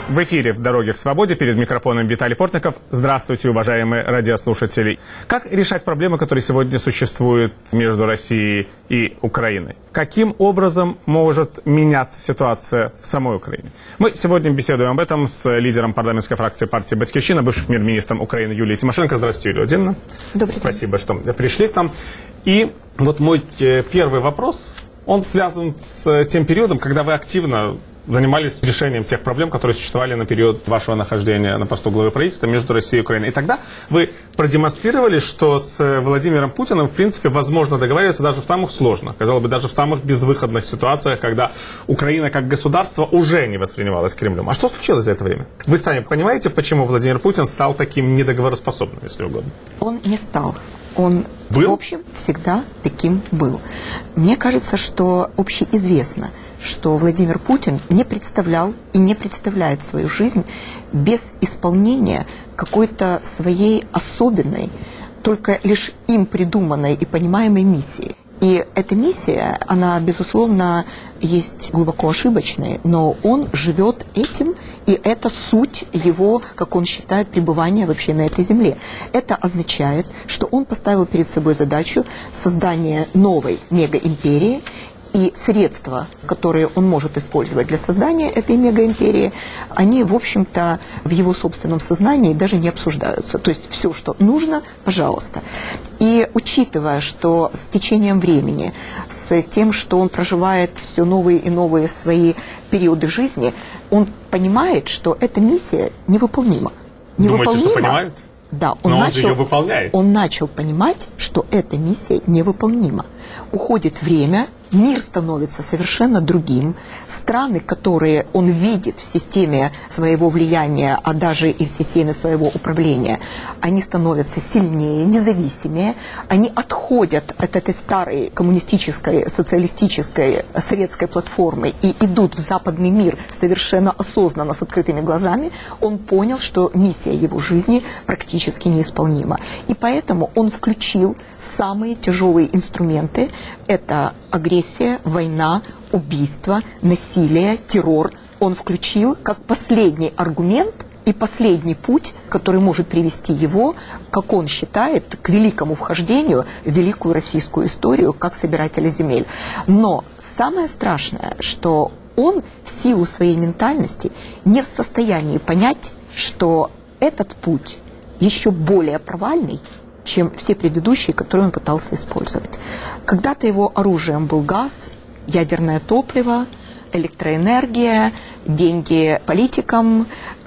В эфире «В дороге к свободе», перед микрофоном Виталий Портников. Здравствуйте, уважаемые радиослушатели. Как решать проблемы, которые сегодня существуют между Россией и Украиной? Каким образом может меняться ситуация в самой Украине? Мы сегодня беседуем об этом с лидером парламентской фракции партии «Батькивщина», бывшим премьер-министром Украины Юлией Тимошенко. Здравствуйте, Юлия Владимировна. Добрый день. Спасибо, что пришли к нам. И вот мой первый вопрос, он связан с тем периодом, когда вы активно занимались решением тех проблем, которые существовали на период вашего нахождения на посту главы правительства между Россией и Украиной. И тогда вы продемонстрировали, что с Владимиром Путиным, в принципе, возможно договариваться даже в самых сложных, казалось бы, даже в самых безвыходных ситуациях, когда Украина как государство уже не воспринималась Кремлем. А что случилось за это время? Вы сами понимаете, почему Владимир Путин стал таким недоговороспособным, если угодно? Он не стал. Он, был? В общем, всегда таким был. Мне кажется, что общеизвестно, что Владимир Путин не представлял и не представляет свою жизнь без исполнения какой-то своей особенной, только лишь им придуманной и понимаемой миссии. И эта миссия, она, безусловно, есть глубоко ошибочной, но он живет этим, и это суть его, как он считает, пребывания вообще на этой земле. Это означает, что он поставил перед собой задачу создания новой мегаимперии, и средства, которые он может использовать для создания этой мегаимперии, они, в общем-то, в его собственном сознании даже не обсуждаются. То есть все, что нужно, пожалуйста. И учитывая, что с течением времени, с тем, что он проживает все новые и новые свои периоды жизни, он понимает, что эта миссия невыполнима. Думаете, что понимает? Да, он же ее выполняет. Он начал понимать, что эта миссия невыполнима. Уходит время, мир становится совершенно другим. Страны, которые он видит в системе своего влияния, а даже и в системе своего управления, они становятся сильнее, независимее. Они отходят от этой старой коммунистической, социалистической, советской платформы и идут в западный мир совершенно осознанно, с открытыми глазами. Он понял, что миссия его жизни практически неисполнима. И поэтому он включил самые тяжелые инструменты. Это агрессия, война, убийство, насилие, террор. Он включил как последний аргумент и последний путь, который может привести его, как он считает, к великому вхождению в великую российскую историю как собирателя земель. Но самое страшное, что он в силу своей ментальности не в состоянии понять, что этот путь еще более провальный, чем все предыдущие, которые он пытался использовать. Когда-то его оружием был газ, ядерное топливо, электроэнергия, деньги политикам,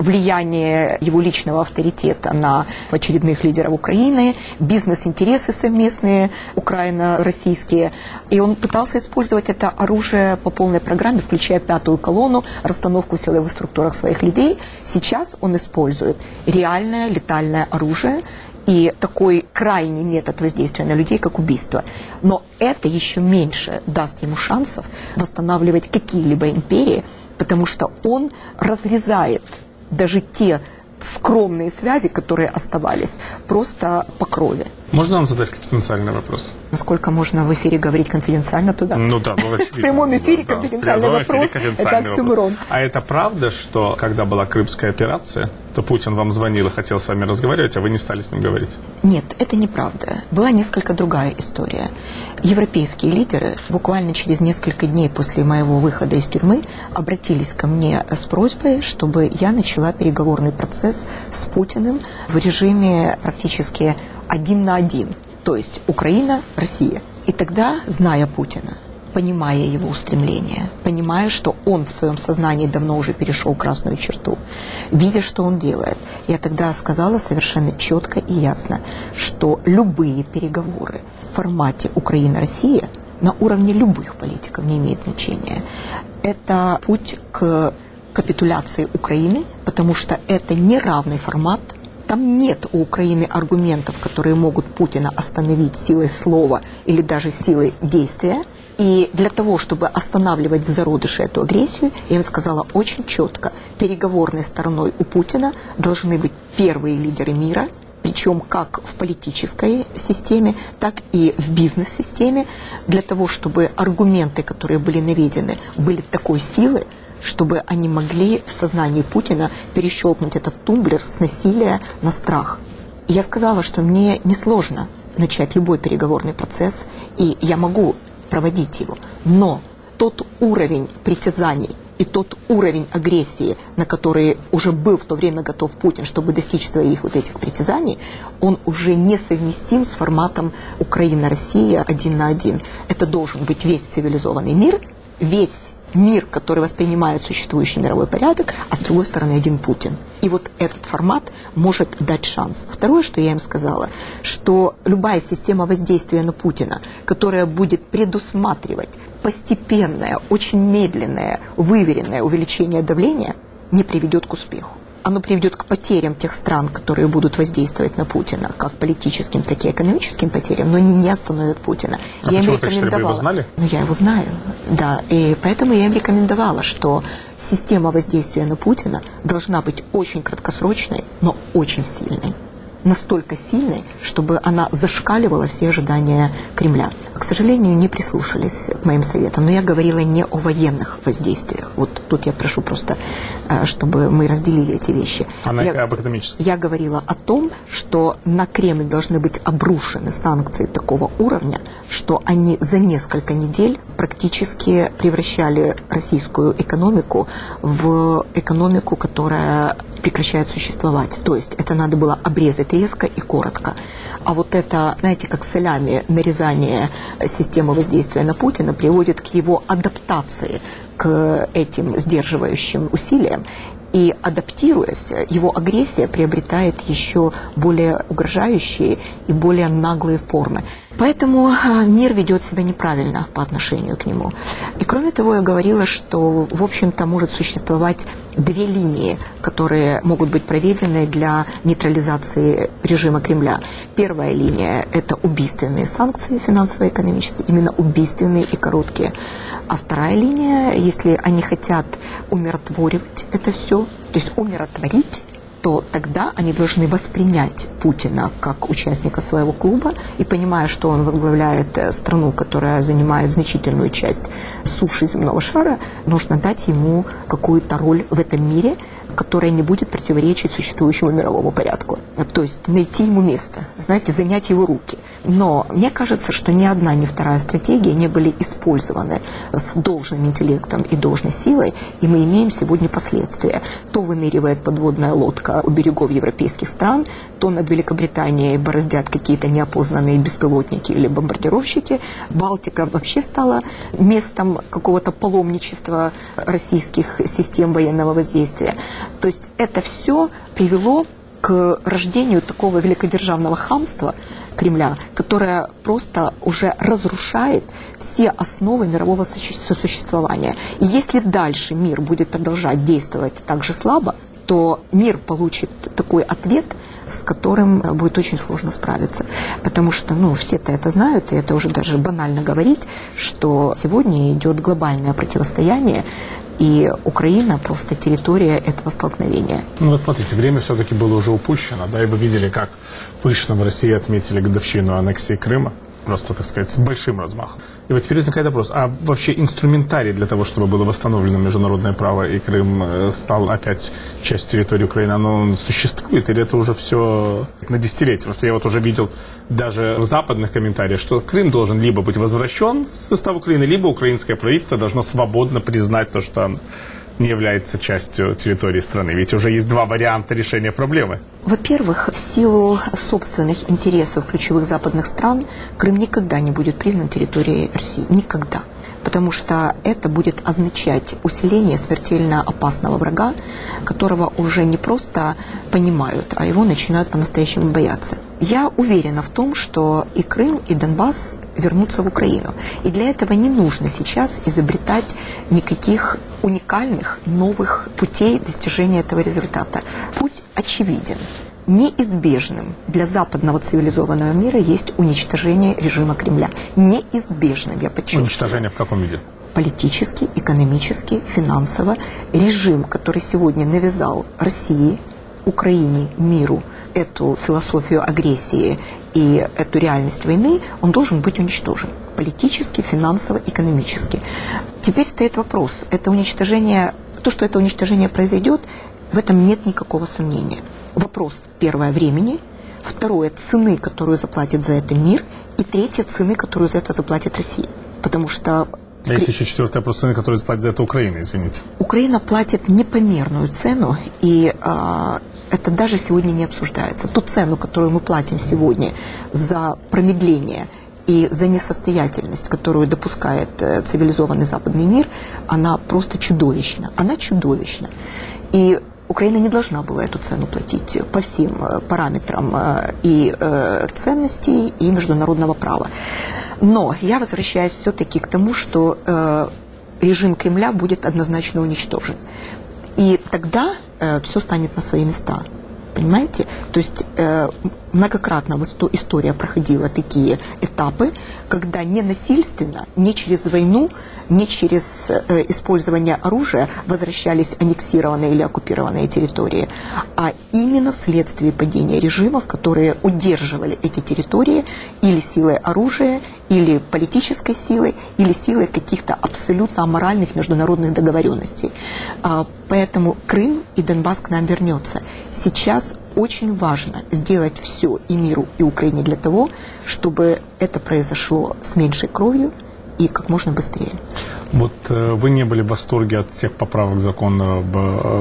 влияние его личного авторитета на очередных лидеров Украины, бизнес-интересы совместные украино-российские. И он пытался использовать это оружие по полной программе, включая пятую колонну, расстановку в силовых структурах своих людей. Сейчас он использует реальное летальное оружие, и такой крайний метод воздействия на людей, как убийство. Но это еще меньше даст ему шансов восстанавливать какие-либо империи, потому что он разрезает даже те скромные связи, которые оставались, просто по крови. Можно вам задать конфиденциальный вопрос? Насколько можно в эфире говорить конфиденциально, то да. Ну да, в прямом эфире конфиденциальный вопрос – это оксюморон. А это правда, что когда была Крымская операция, то Путин вам звонил и хотел с вами разговаривать, а вы не стали с ним говорить? Нет, это неправда. Была несколько другая история. Европейские лидеры буквально через несколько дней после моего выхода из тюрьмы обратились ко мне с просьбой, чтобы я начала переговорный процесс с Путиным в режиме практически 1 на 1, то есть Украина, Россия. И тогда, зная Путина, понимая его устремления, понимая, что он в своем сознании давно уже перешел красную черту, видя, что он делает, я тогда сказала совершенно четко и ясно, что любые переговоры в формате Украина-Россия на уровне любых политиков не имеет значения. Это путь к капитуляции Украины, потому что это неравный формат. Там нет у Украины аргументов, которые могут Путина остановить силой слова или даже силой действия. И для того, чтобы останавливать в зародыше эту агрессию, я им сказала очень четко, переговорной стороной у Путина должны быть первые лидеры мира, причем как в политической системе, так и в бизнес-системе, для того, чтобы аргументы, которые были наведены, были такой силы, чтобы они могли в сознании Путина перещелкнуть этот тумблер с насилия на страх. И я сказала, что мне несложно начать любой переговорный процесс, и я могу проводить его. Но тот уровень притязаний и тот уровень агрессии, на который уже был в то время готов Путин, чтобы достичь своих вот этих притязаний, он уже несовместим с форматом Украина-Россия 1 на 1. Это должен быть весь цивилизованный мир, весь мир, который воспринимает существующий мировой порядок, а с другой стороны один Путин. И вот этот формат может дать шанс. Второе, что я им сказала, что любая система воздействия на Путина, которая будет предусматривать постепенное, очень медленное, выверенное увеличение давления, не приведет к успеху. Оно приведет к потерям тех стран, которые будут воздействовать на Путина, как политическим, так и экономическим потерям, но они не остановят Путина. А я почему им рекомендовала. Вы его знали? Ну, я его знаю, да. И поэтому я им рекомендовала, что система воздействия на Путина должна быть очень краткосрочной, но очень сильной. Настолько сильной, чтобы она зашкаливала все ожидания Кремля. К сожалению, не прислушались к моим советам, но я говорила не о военных воздействиях. Вот тут я прошу просто, чтобы мы разделили эти вещи. Об экономическом. Я говорила о том, что на Кремль должны быть обрушены санкции такого уровня, что они за несколько недель практически превращали российскую экономику в экономику, которая прекращает существовать. То есть это надо было обрезать резко и коротко. А вот это, знаете, как солями нарезание системы воздействия на Путина приводит к его адаптации к этим сдерживающим усилиям. И адаптируясь, его агрессия приобретает еще более угрожающие и более наглые формы. Поэтому мир ведет себя неправильно по отношению к нему. И кроме того, я говорила, что, в общем-то, может существовать две линии, которые могут быть проведены для нейтрализации режима Кремля. Первая линия – это убийственные санкции финансово-экономические, именно убийственные и короткие. А вторая линия, если они хотят умиротворивать это все, то есть умиротворить, то тогда они должны воспринять Путина как участника своего клуба и, понимая, что он возглавляет страну, которая занимает значительную часть суши земного шара, нужно дать ему какую-то роль в этом мире, которая не будет противоречить существующему мировому порядку. То есть найти ему место, знаете, занять его руки. Но мне кажется, что ни одна, ни вторая стратегия не были использованы с должным интеллектом и должной силой, и мы имеем сегодня последствия. То выныривает подводная лодка у берегов европейских стран, то над Великобританией бороздят какие-то неопознанные беспилотники или бомбардировщики. Балтика вообще стала местом какого-то паломничества российских систем военного воздействия. То есть это все привело к рождению такого великодержавного хамства Кремля, которое просто уже разрушает все основы мирового сосуществования. И если дальше мир будет продолжать действовать так же слабо, то мир получит такой ответ, с которым будет очень сложно справиться. Потому что, все-то это знают, и это уже даже банально говорить, что сегодня идет глобальное противостояние, и Украина просто территория этого столкновения. Вот смотрите, время все-таки было уже упущено, да, и вы видели, как пышно в России отметили годовщину аннексии Крыма, просто, так сказать, с большим размахом. И вот теперь возникает вопрос, а вообще инструментарий для того, чтобы было восстановлено международное право и Крым стал опять частью территории Украины, оно существует, или это уже все на десятилетие? Потому что я вот уже видел даже в западных комментариях, что Крым должен либо быть возвращен в состав Украины, либо украинское правительство должно свободно признать то, что оно не является частью территории страны. Ведь уже есть два варианта решения проблемы. Во-первых, в силу собственных интересов ключевых западных стран, Крым никогда не будет признан территорией России. Никогда. Потому что это будет означать усиление смертельно опасного врага, которого уже не просто понимают, а его начинают по-настоящему бояться. Я уверена в том, что и Крым, и Донбасс вернутся в Украину. И для этого не нужно сейчас изобретать никаких уникальных новых путей достижения этого результата. Путь очевиден. Неизбежным для западного цивилизованного мира есть уничтожение режима Кремля. Неизбежным, я подчеркиваю. Уничтожение в каком виде? Политически, экономически, финансово. Режим, который сегодня навязал России, Украине, миру эту философию агрессии и эту реальность войны, он должен быть уничтожен. Политически, финансово, экономически. Теперь стоит вопрос. Это уничтожение То, что это уничтожение произойдет, в этом нет никакого сомнения. Вопрос, первое, времени, второе, цены, которую заплатит за это мир, и третье, цены, которую за это заплатит Россия. Потому что... А есть еще четвертый вопрос, цены, которые заплатит за это Украина, извините. Украина платит непомерную цену, и это даже сегодня не обсуждается. Ту цену, которую мы платим сегодня за промедление и за несостоятельность, которую допускает цивилизованный западный мир, она просто чудовищна. Она чудовищна. И Украина не должна была эту цену платить по всем параметрам и ценностей, и международного права. Но я возвращаюсь все-таки к тому, что режим Кремля будет однозначно уничтожен. И тогда все станет на свои места. Понимаете? То есть многократно история проходила такие этапы, когда не насильственно, не через войну, не через использование оружия возвращались аннексированные или оккупированные территории, а именно вследствие падения режимов, которые удерживали эти территории или силой оружия, или политической силой, или силой каких-то абсолютно аморальных международных договоренностей. Поэтому Крым и Донбасс к нам вернется. Сейчас очень важно сделать все и миру, и Украине для того, чтобы это произошло с меньшей кровью и как можно быстрее. Вот вы не были в восторге от тех поправок закона об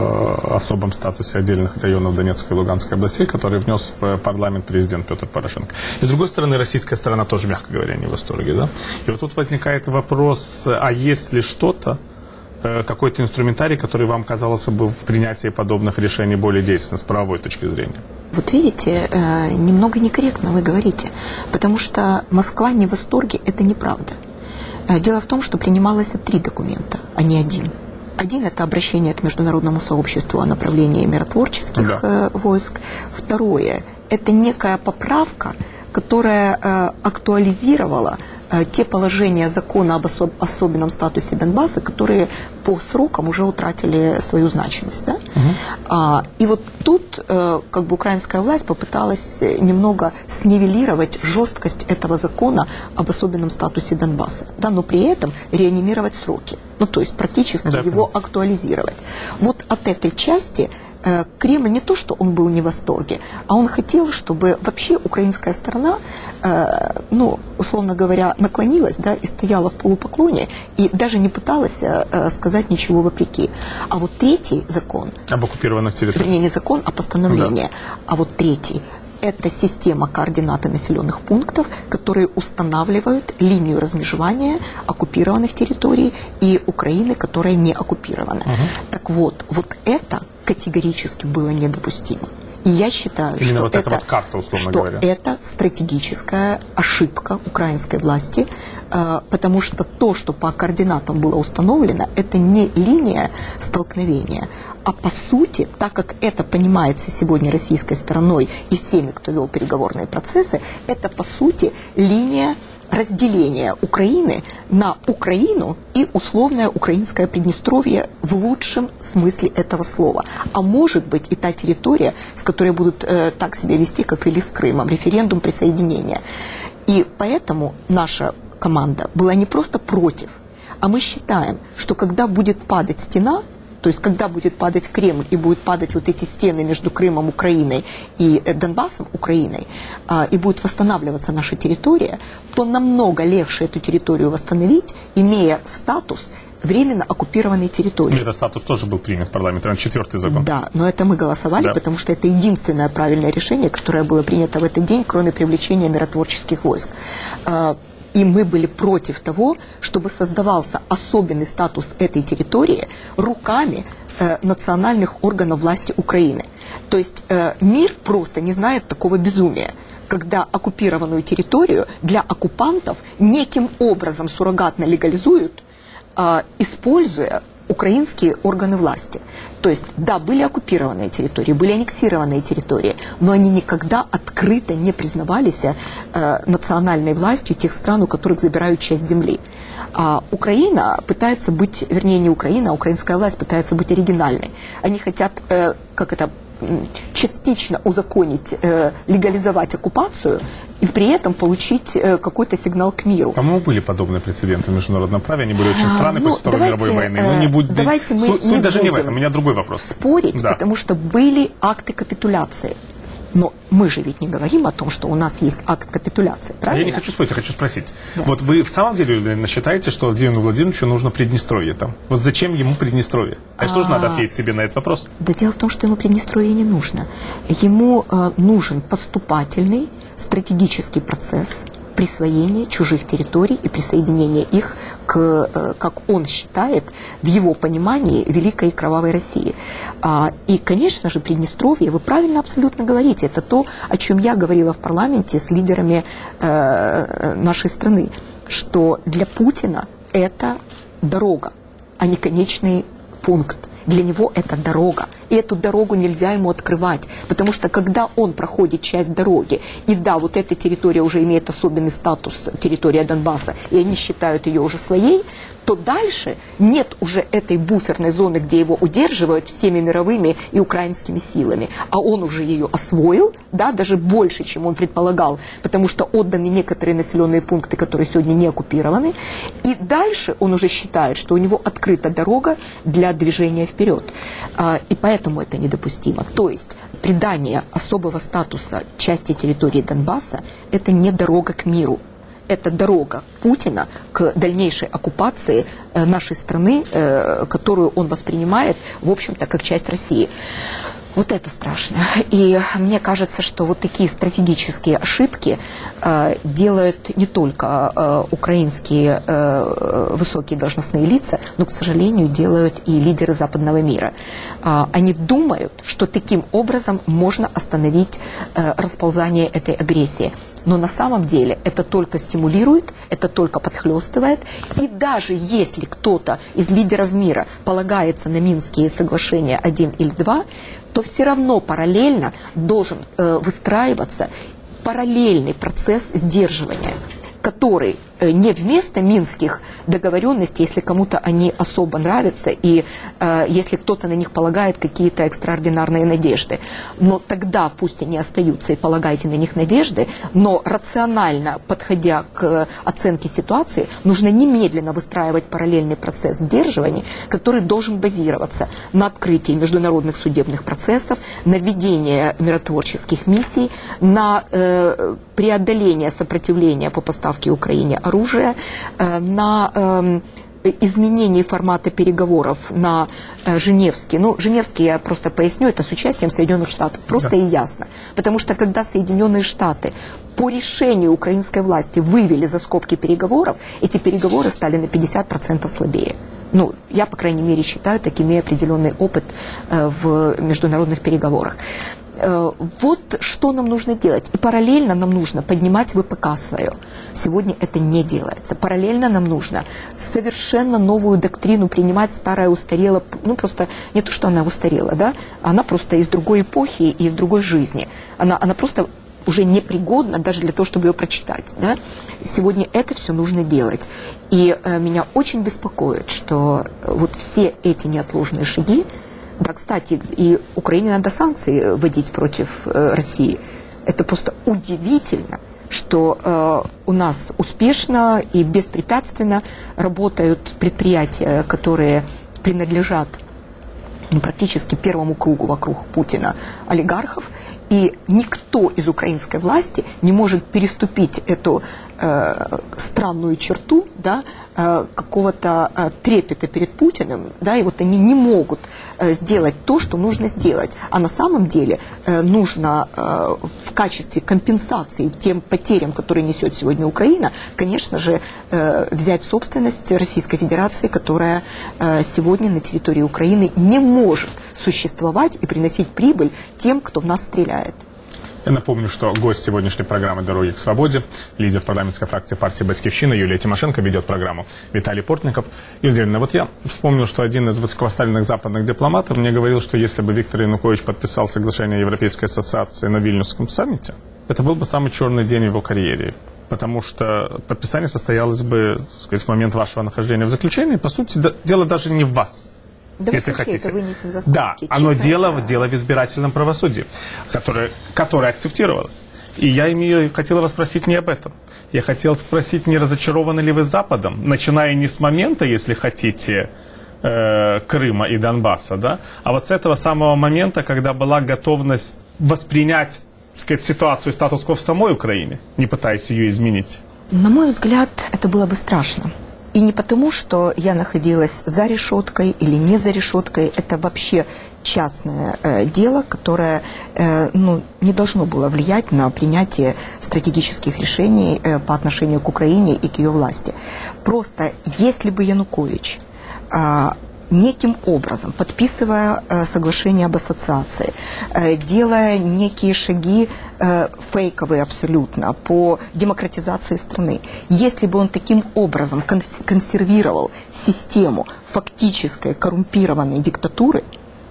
особом статусе отдельных районов Донецкой и Луганской областей, которые внес в парламент президент Петр Порошенко. И с другой стороны, российская сторона тоже, мягко говоря, не в восторге. Да? И вот тут возникает вопрос, а есть ли что-то, какой-то инструментарий, который вам казался бы в принятии подобных решений более действенным с правовой точки зрения? Вот видите, немного некорректно вы говорите, потому что Москва не в восторге, это неправда. Дело в том, что принималось 3 документа, а не один. Один – это обращение к международному сообществу о направлении миротворческих войск. Второе – это некая поправка, которая актуализировала те положения закона об особенном статусе Донбасса, которые по срокам уже утратили свою значимость. Да? И вот тут как бы украинская власть попыталась немного снивелировать жесткость этого закона об особенном статусе Донбасса, да, но при этом реанимировать сроки, ну то есть практически его актуализировать. Вот от этой части Кремль не то, что он был не в восторге, а он хотел, чтобы вообще украинская сторона, ну, условно говоря, наклонилась, да, и стояла в полупоклоне, и даже не пыталась сказать ничего вопреки. А вот третий закон... Об оккупированных территориях. Вернее, не закон, а постановление. Да. А вот третий – это система координаты населенных пунктов, которые устанавливают линию размежевания оккупированных территорий и Украины, которая не оккупирована. Так вот, вот это категорически было недопустимо. И я считаю, именно что, вот это, вот карта, условно говоря. Это стратегическая ошибка украинской власти, потому что то, что по координатам было установлено, это не линия столкновения, а по сути, так как это понимается сегодня российской стороной и всеми, кто вел переговорные процессы, это по сути линия разделения Украины на Украину и условное украинское Приднестровье в лучшем смысле этого слова. А может быть и та территория, с которой будут так себя вести, как вели с Крымом, референдум присоединения. И поэтому наша команда была не просто против, а мы считаем, что когда будет падать стена, то есть когда будет падать Кремль и будут падать вот эти стены между Крымом, Украиной и Донбассом, Украиной, и будет восстанавливаться наша территория, то намного легче эту территорию восстановить, имея статус временно оккупированной территории. И этот статус тоже был принят в парламенте, это 4-й закон. Да, но это мы голосовали, потому что это единственное правильное решение, которое было принято в этот день, кроме привлечения миротворческих войск. И мы были против того, чтобы создавался особенный статус этой территории руками национальных органов власти Украины. То есть мир просто не знает такого безумия, когда оккупированную территорию для оккупантов неким образом суррогатно легализуют, используя украинские органы власти. То есть, да, были оккупированные территории, были аннексированные территории, но они никогда открыто не признавались национальной властью тех стран, у которых забирают часть земли. А Украина пытается быть, вернее, не Украина, а украинская власть пытается быть оригинальной. Они хотят, частично узаконить, легализовать оккупацию и при этом получить какой-то сигнал к миру. По-моему, были подобные прецеденты в международном праве, они были очень странные после Второй мировой войны. Но не будет... Давайте мы Суть не даже не в будем этом, у меня другой вопрос. спорить, Да. потому что были акты капитуляции. Но мы же ведь не говорим о том, что у нас есть акт капитуляции, правильно? Я не хочу спорить, я хочу спросить. Да. Вот вы в самом деле, уверенно, считаете, что Владимиру Владимировичу нужно Приднестровье там? Вот зачем ему Приднестровье? Тоже надо ответить себе на этот вопрос. Да дело в том, что ему Приднестровье не нужно. Ему нужен поступательный стратегический процесс присвоения чужих территорий и присоединения их к, как он считает, в его понимании, великой и кровавой России. И, конечно же, Приднестровье, вы правильно абсолютно говорите, это то, о чем я говорила в парламенте с лидерами нашей страны, что для Путина это дорога, а не конечный пункт. Для него это дорога. И эту дорогу нельзя ему открывать. Потому что когда он проходит часть дороги, и да, вот эта территория уже имеет особенный статус, территория Донбасса, и они считают ее уже своей, то дальше нет уже этой буферной зоны, где его удерживают всеми мировыми и украинскими силами. А он уже ее освоил, да, даже больше, чем он предполагал, потому что отданы некоторые населенные пункты, которые сегодня не оккупированы. И дальше он уже считает, что у него открыта дорога для движения вперед. И поэтому это недопустимо. То есть придание особого статуса части территории Донбасса – это не дорога к миру. Это дорога Путина к дальнейшей оккупации нашей страны, которую он воспринимает, в общем-то, как часть России. Вот это страшно. И мне кажется, что вот такие стратегические ошибки делают не только украинские высокие должностные лица, но, к сожалению, делают и лидеры западного мира. Они думают, что таким образом можно остановить расползание этой агрессии. Но на самом деле это только стимулирует, это только подхлестывает. И даже если кто-то из лидеров мира полагается на Минские соглашения 1 или 2, то все равно параллельно должен выстраиваться параллельный процесс сдерживания, который не вместо минских договоренностей, если кому-то они особо нравятся и если кто-то на них полагает какие-то экстраординарные надежды. Но тогда пусть они остаются и полагайте на них надежды, но рационально подходя к оценке ситуации, нужно немедленно выстраивать параллельный процесс сдерживания, который должен базироваться на открытии международных судебных процессов, на ведении миротворческих миссий, на преодоление сопротивления по поставке Украине оружия, на изменение формата переговоров на Женевский. Ну, Женевский, я просто поясню, это с участием Соединенных Штатов. Просто и ясно. Потому что когда Соединенные Штаты по решению украинской власти вывели за скобки переговоров, эти переговоры стали на 50% слабее. Ну, я, по крайней мере, считаю, так имея определенный опыт в международных переговорах. Вот что нам нужно делать. И параллельно нам нужно поднимать ВПК свое. Сегодня это не делается. Параллельно нам нужно совершенно новую доктрину принимать. Старая устарела, ну просто не то, что она устарела, да, она просто из другой эпохи и из другой жизни. Она просто уже непригодна даже для того, чтобы ее прочитать. Да? Сегодня это все нужно делать. И меня очень беспокоит, что вот все эти неотложные шаги. Да, кстати, и Украине надо санкции вводить против России. Это просто удивительно, что у нас успешно и беспрепятственно работают предприятия, которые принадлежат практически первому кругу вокруг Путина олигархов, и никто из украинской власти не может переступить эту странную черту, да, какого-то трепета перед Путиным, да, и вот они не могут сделать то, что нужно сделать. А на самом деле нужно в качестве компенсации тем потерям, которые несет сегодня Украина, конечно же, взять в собственность Российской Федерации, которая сегодня на территории Украины не может существовать и приносить прибыль тем, кто в нас стреляет. Я напомню, что гость сегодняшней программы «Дороги к свободе», лидер парламентской фракции партии «Батькивщина» Юлия Тимошенко, ведет программу Виталий Портников. Юлия Андреевна, вот я вспомнил, что один из высокопоставленных западных дипломатов мне говорил, что если бы Виктор Янукович подписал соглашение Европейской ассоциации на Вильнюсском саммите, это был бы самый черный день в его карьере. Потому что подписание состоялось бы, так сказать, в момент вашего нахождения в заключении. По сути, дело даже не в вас. Давайте если вообще хотите. это вынесем за скобки. Да, оно Чисто дело в избирательном правосудии, которое акцептировалось. И я хотел вас спросить не об этом. Я хотел спросить, не разочарованы ли вы Западом, начиная не с момента, если хотите, Крыма и Донбасса, да, а вот с этого самого момента, когда была готовность воспринять, так сказать, ситуацию, статус-кво в самой Украине, не пытаясь ее изменить. На мой взгляд, это было бы страшно. И не потому, что я находилась за решеткой или не за решеткой. Это вообще частное дело, которое не должно было влиять на принятие стратегических решений по отношению к Украине и к ее власти. Просто если бы Янукович неким образом, подписывая соглашение об ассоциации, делая некие шаги фейковые абсолютно по демократизации страны, если бы он таким образом консервировал систему фактической коррумпированной диктатуры,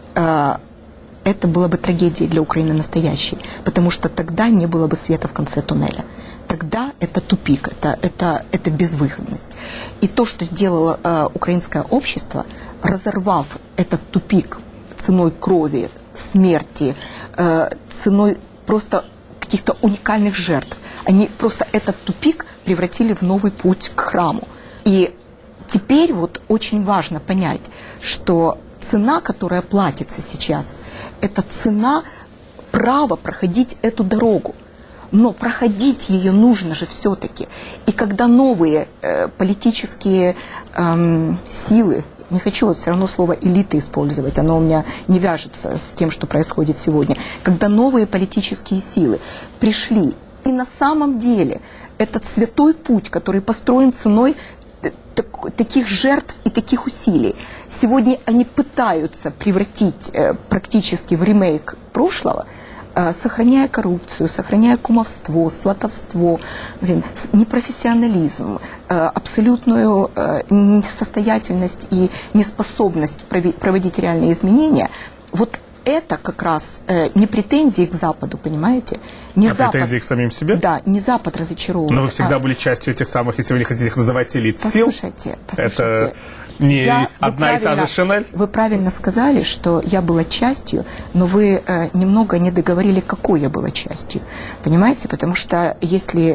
это было бы трагедией для Украины настоящей, потому что тогда не было бы света в конце туннеля. Тогда это тупик, это безвыходность. И то, что сделало украинское общество, разорвав этот тупик ценой крови, смерти, ценой просто каких-то уникальных жертв, они просто этот тупик превратили в новый путь к храму. И теперь вот очень важно понять, что цена, которая платится сейчас, это цена права проходить эту дорогу. Но проходить ее нужно же все-таки. И когда новые политические силы, не хочу вот все равно слово элиты использовать, оно у меня не вяжется с тем, что происходит сегодня, когда новые политические силы пришли, и на самом деле этот святой путь, который построен ценой таких жертв и таких усилий, сегодня они пытаются превратить практически в ремейк прошлого, сохраняя коррупцию, сохраняя кумовство, сватовство, непрофессионализм, абсолютную несостоятельность и неспособность проводить реальные изменения. Вот это как раз не претензии к Западу, понимаете? Не Запад, претензии к самим себе? Да, не Запад разочаровывает. Но вы всегда были частью этих самых, если вы не хотите их называть элит сил. Послушайте. Это не одна и та же Шинель? Вы правильно сказали, что я была частью, но вы немного не договорили, какой я была частью. Понимаете? Потому что если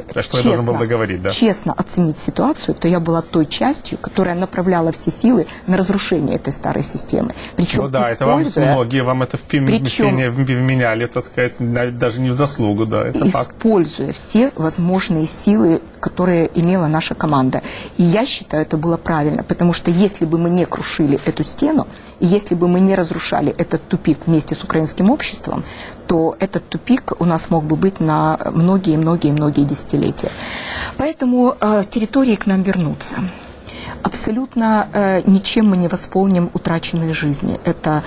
честно оценить ситуацию, то я была той частью, которая направляла все силы на разрушение этой старой системы. Причем, ну да, это многие вам это вменяли, так сказать, даже не в заслугу, да, это факт. Используя все возможные силы, которые имела наша команда. И я считаю, это было правильно, потому что если бы мы не крушили эту стену, и если бы мы не разрушали этот тупик вместе с украинским обществом, то этот тупик у нас мог бы быть на многие-многие-многие десятилетия. Поэтому территории к нам вернутся. Абсолютно ничем мы не восполним утраченные жизни.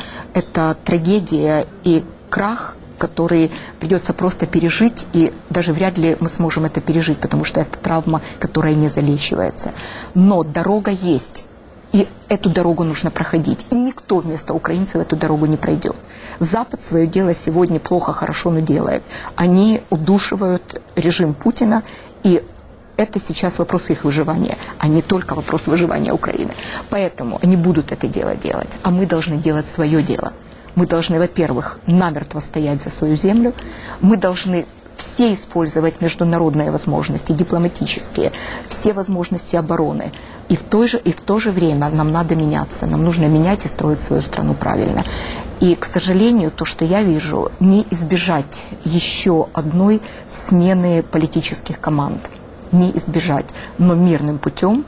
Это трагедия и крах, который придется просто пережить, и даже вряд ли мы сможем это пережить, потому что это травма, которая не залечивается. Но дорога есть, и эту дорогу нужно проходить. И никто вместо украинцев эту дорогу не пройдет. Запад свое дело сегодня плохо, хорошо, но делает. Они удушивают режим Путина, и это сейчас вопрос их выживания, а не только вопрос выживания Украины. Поэтому они будут это дело делать, а мы должны делать свое дело. Мы должны, во-первых, намертво стоять за свою землю. Мы должны все использовать международные возможности, дипломатические, все возможности обороны. И в то же время нам надо меняться. Нам нужно менять и строить свою страну правильно. И, к сожалению, то, что я вижу, не избежать еще одной смены политических команд. Не избежать, но мирным путем.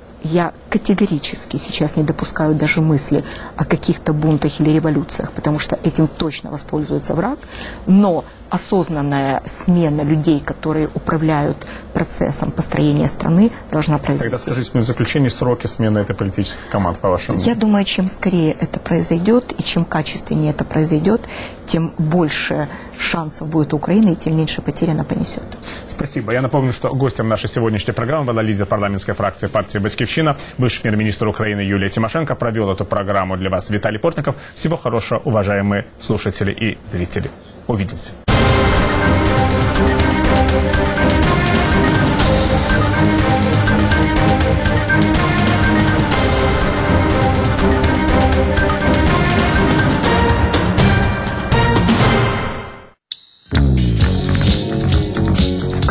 Я категорически сейчас не допускаю даже мысли о каких-то бунтах или революциях, потому что этим точно воспользуется враг. Но осознанная смена людей, которые управляют процессом построения страны, должна произойти. Тогда скажите мне в заключение сроки смены этой политической команды, по вашему мнению. Я думаю, чем скорее это произойдет, и чем качественнее это произойдет, тем больше шансов будет у Украины, и тем меньше потерь она понесет. Спасибо. Я напомню, что гостем нашей сегодняшней программы была лидер парламентской фракции партии «Батьківщина», бывший премьер-министр Украины Юлия Тимошенко. Провел эту программу для вас Виталий Портников. Всего хорошего, уважаемые слушатели и зрители. Увидимся.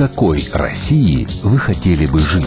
какой России вы хотели бы жить?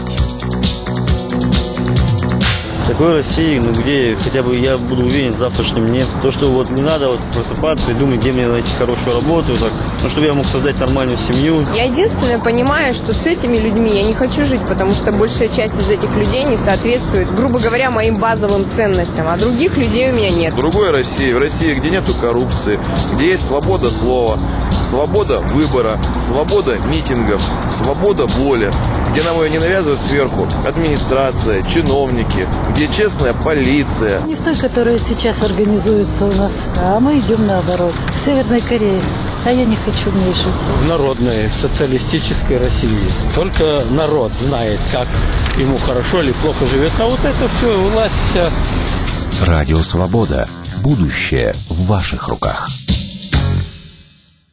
Такой России, где хотя бы я буду уверен в завтрашнем дне. То, что вот не надо просыпаться и думать, где мне найти хорошую работу, так, чтобы я мог создать нормальную семью. Я единственное понимаю, что с этими людьми я не хочу жить, потому что большая часть из этих людей не соответствует, грубо говоря, моим базовым ценностям, а других людей у меня нет. В другой России, в России, где нету коррупции, где есть свобода слова, свобода выбора, свобода митингов, свобода воли, где нам ее не навязывают сверху администрация, чиновники, где честная полиция. Не в той, которая сейчас организуется у нас, а мы идем наоборот. В Северной Корее. А я не хочу в ней жить. В народной, социалистической России. Только народ знает, как ему хорошо или плохо живется. А вот это все, власть вся. Радио «Свобода». Будущее в ваших руках.